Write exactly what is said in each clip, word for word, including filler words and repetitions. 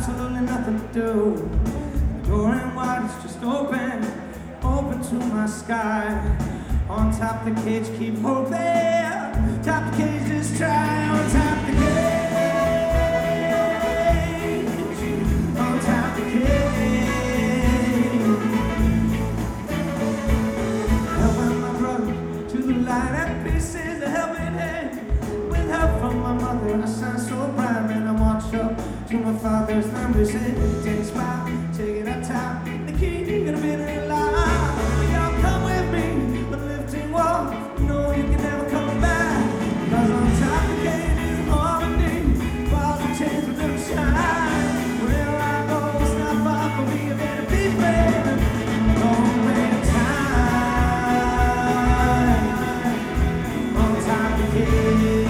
absolutely nothing to do. The door ain't wide, it's just open, open to my sky. On top the cage, keep hoping. Top the cage, just try. On top the cage, on top the cage. Helping my brother to the light at pieces, a helping hand. With help from my mother, I shine so bright, and I march up to my father's numbers and take a smile, take it up top. The key, you're gonna be alive. Y'all come with me, but lifting wall, you know you can never come back. Cause on top the gate is harmony, balls and chains will never shine. Wherever I go, it's not far from me, I better be brave. Long way of time, on top the gate.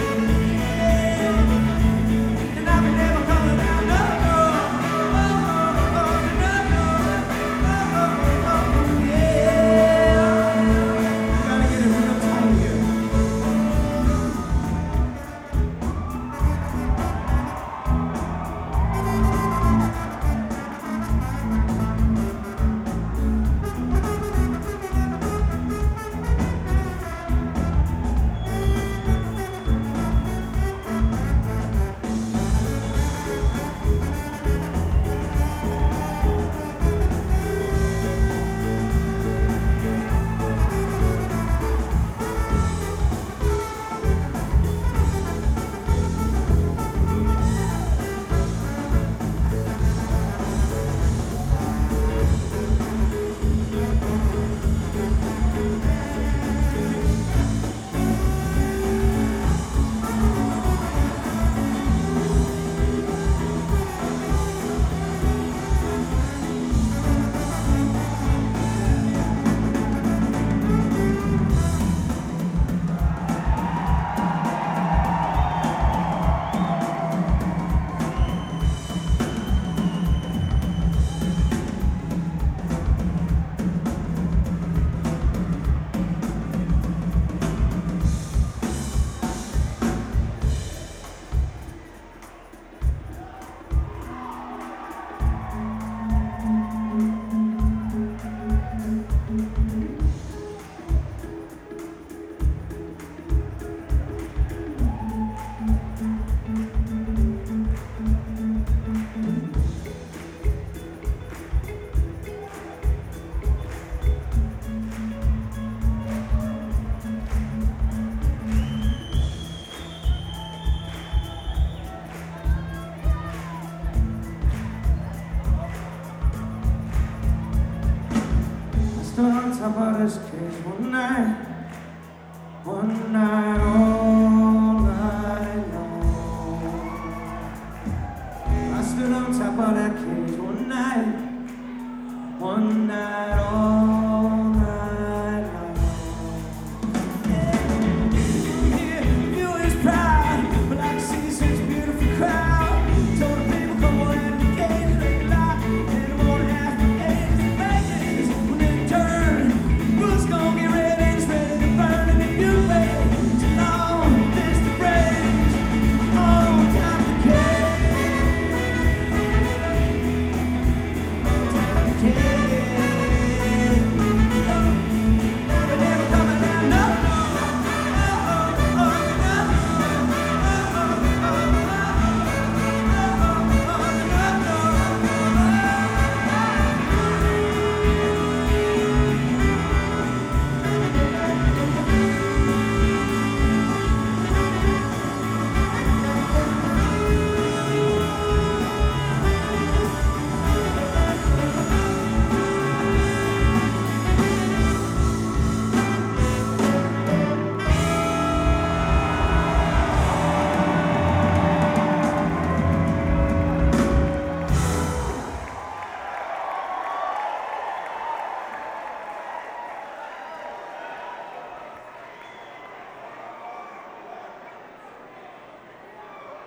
On top of this cage one night, one night.